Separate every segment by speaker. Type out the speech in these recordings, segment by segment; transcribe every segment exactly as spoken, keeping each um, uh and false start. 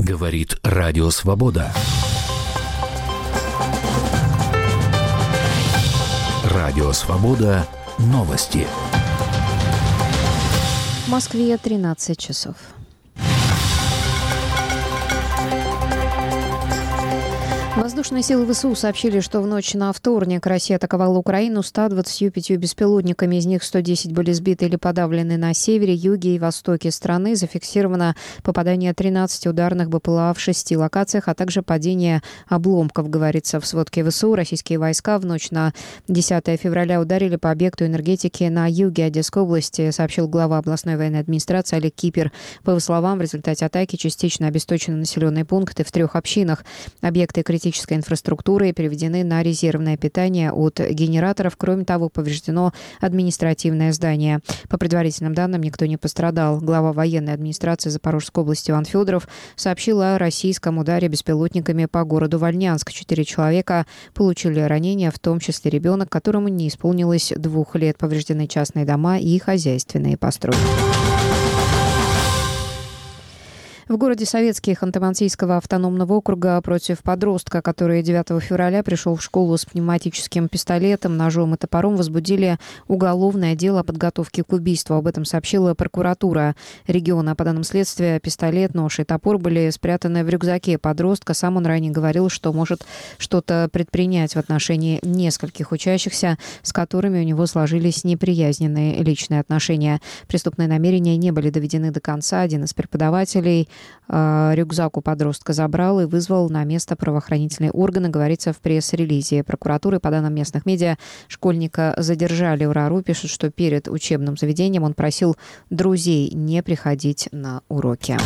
Speaker 1: Говорит Радио Свобода. Радио Свобода. Новости.
Speaker 2: В Москве тринадцать часов. Воздушные силы ВСУ сообщили, что в ночь на вторник Россия атаковала Украину ста двадцатью пятью беспилотниками. Из них сто десять были сбиты или подавлены на севере, юге и востоке страны. Зафиксировано попадание тринадцати ударных БПЛА в шести локациях, а также падение обломков, говорится в сводке ВСУ. Российские войска в ночь на десятое февраля ударили по объекту энергетики на юге Одесской области, сообщил глава областной военной администрации Олег Кипер. По его словам, в результате атаки частично обесточены населенные пункты в трех общинах. Объекты критической инфраструктуры переведены на резервное питание от генераторов. Кроме того, повреждено административное здание. По предварительным данным, никто не пострадал. Глава военной администрации Запорожской области Иван Федоров сообщил о российском ударе беспилотниками по городу Вольнянск. Четыре человека получили ранения, в том числе ребенок, которому не исполнилось двух лет. Повреждены частные дома и хозяйственные постройки. В городе Советский Ханты-Мансийского автономного округа против подростка, который девятого февраля пришел в школу с пневматическим пистолетом, ножом и топором, возбудили уголовное дело о подготовке к убийству. Об этом сообщила прокуратура региона. По данным следствия, пистолет, нож и топор были спрятаны в рюкзаке подростка. Сам он ранее говорил, что может что-то предпринять в отношении нескольких учащихся, с которыми у него сложились неприязненные личные отношения. Преступные намерения не были доведены до конца. Один из преподавателей рюкзак у подростка забрал и вызвал на место правоохранительные органы, говорится в пресс-релизе прокуратуры. По данным местных медиа, школьника задержали. УРАРУ пишет, что перед учебным заведением он просил друзей не приходить на уроки.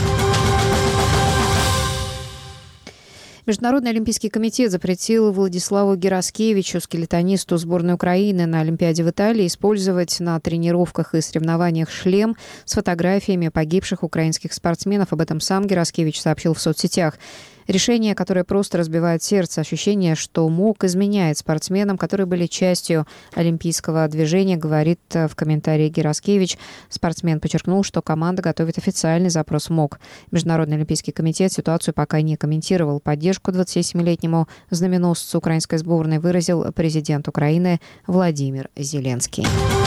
Speaker 2: Международный олимпийский комитет запретил Владиславу Гераскевичу, скелетонисту сборной Украины на Олимпиаде в Италии, использовать на тренировках и соревнованиях шлем с фотографиями погибших украинских спортсменов. Об этом сам Гераскевич сообщил в соцсетях. Решение, которое просто разбивает сердце, ощущение, что МОК изменяет спортсменам, которые были частью олимпийского движения, говорит в комментарии Гераскевич. Спортсмен подчеркнул, что команда готовит официальный запрос в МОК. Международный олимпийский комитет ситуацию пока не комментировал. Поддержку двадцатисемилетнему знаменосцу украинской сборной выразил президент Украины Владимир Зеленский.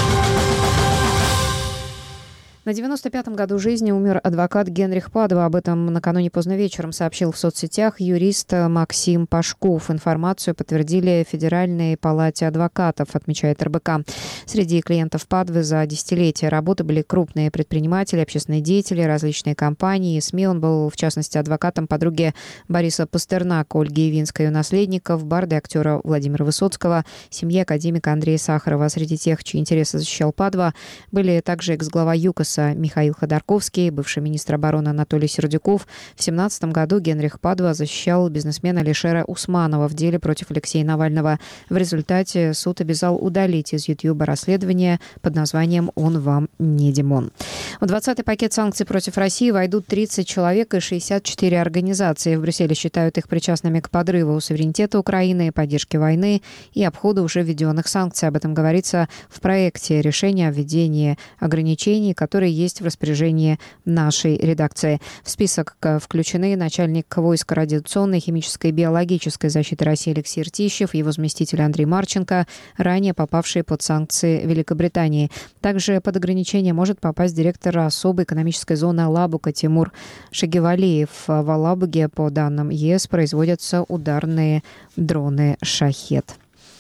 Speaker 2: На девяносто пятом году жизни умер адвокат Генрих Падва. Об этом накануне поздно вечером сообщил в соцсетях юрист Максим Пашков. Информацию подтвердили в Федеральной палате адвокатов, отмечает эр бэ ка. Среди клиентов Падвы за десятилетия работы были крупные предприниматели, общественные деятели, различные компании. СМИ. Он был, в частности, адвокатом подруги Бориса Пастернака, Ольги Явинской, наследников, барды актера Владимира Высоцкого, семьи академика Андрея Сахарова. Среди тех, чьи интересы защищал Падва, были также экс-глава ЮКОСа Михаил Ходорковский, бывший министр обороны Анатолий Сердюков. В две тысячи семнадцатом году Генрих Падва защищал бизнесмена Алишера Усманова в деле против Алексея Навального. В результате суд обязал удалить из Ютьюба расследование под названием «Он вам не Димон». В двадцатый пакет санкций против России войдут тридцать человек и шестьдесят четыре организации. В Брюсселе считают их причастными к подрыву суверенитета Украины, поддержке войны и обходу уже введенных санкций. Об этом говорится в проекте решения о введении ограничений, которые есть в распоряжении нашей редакции. В список включены начальник войск радиационной, химической и биологической защиты России Алексей Ртищев, его заместитель Андрей Марченко, ранее попавшие под санкции Великобритании. Также под ограничение может попасть директор особой экономической зоны Алабуга Тимур Шагивалиев. В Алабуге, по данным ЕС, производятся ударные дроны «Шахед».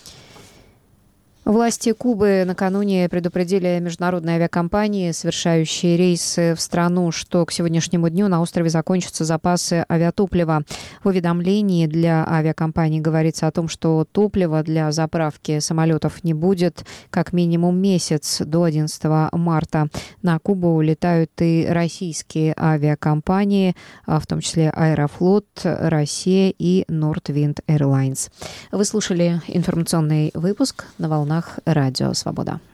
Speaker 2: Власти Кубы накануне предупредили международные авиакомпании, совершающие рейсы в страну, что к сегодняшнему дню на острове закончатся запасы авиатоплива. В уведомлении для авиакомпаний говорится о том, что топлива для заправки самолетов не будет как минимум месяц, до одиннадцатого марта. На Кубу улетают и российские авиакомпании, в том числе Аэрофлот, Россия и Nordwind Airlines. Вы слушали информационный выпуск на волнах Радио Свобода.